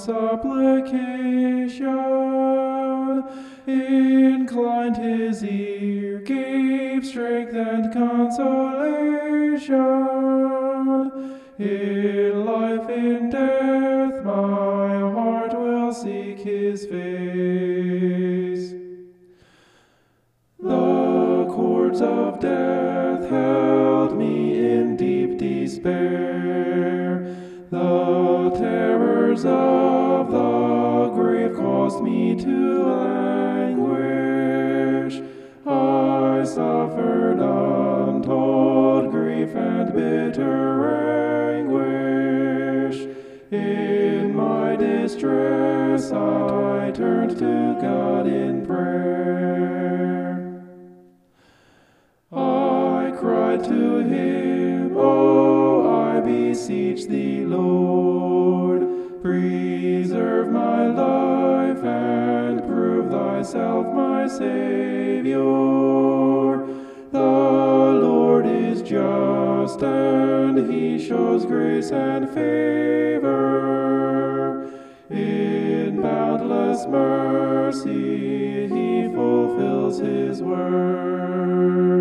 supplication, inclined his ear, gave strength and consolation. In life, in death, my heart will seek his face. The cords of death held me in deep despair. The terrors of the grave caused me to languish. I suffered untold grief and bitter anguish. In my distress I turned to God in prayer. I cried to him, "Oh, I beseech thee, Lord, preserve my life and prove thyself my Savior. The Lord is just, and he shows grace and favor. In boundless mercy he fulfills his word."